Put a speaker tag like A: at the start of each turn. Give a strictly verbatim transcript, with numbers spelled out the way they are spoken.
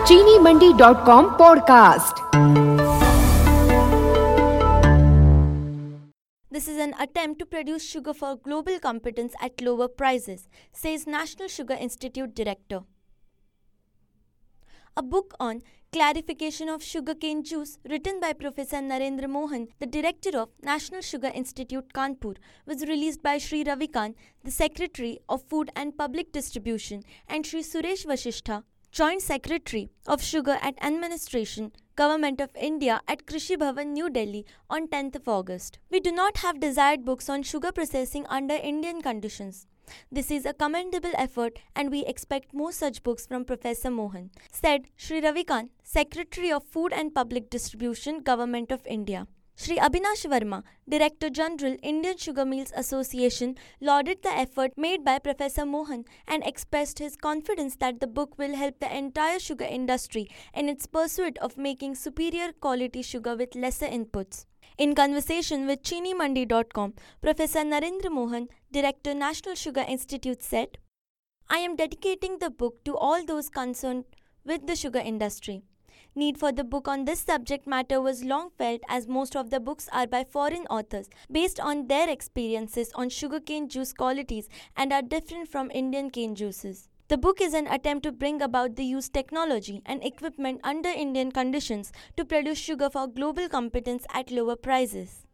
A: चीनी Mandi dot com podcast.
B: This is an attempt to produce sugar for global competence at lower prices, says National Sugar Institute director. A book on clarification of sugarcane juice written by Professor Narendra Mohan, the director of National Sugar Institute Kanpur, was released by Sri Ravikant, the Secretary of Food and Public Distribution, and Sri Suresh Vasishtha, Joint Secretary of Sugar and Administration, Government of India at Krishi Bhavan, New Delhi on tenth of August. We do not have desired books on sugar processing under Indian conditions. This is a commendable effort and we expect more such books from Professor Mohan, said Sri Ravikant, Secretary of Food and Public Distribution, Government of India. Sri Abhinash Verma, Director General, Indian Sugar Mills Association, lauded the effort made by Professor Mohan and expressed his confidence that the book will help the entire sugar industry in its pursuit of making superior quality sugar with lesser inputs. In conversation with Chini Mandi dot com, Professor Narendra Mohan, Director, National Sugar Institute, said, "I am dedicating the book to all those concerned with the sugar industry. Need for the book on this subject matter was long felt, as most of the books are by foreign authors based on their experiences on sugarcane juice qualities and are different from Indian cane juices. The book is an attempt to bring about the use technology and equipment under Indian conditions to produce sugar for global competence at lower prices."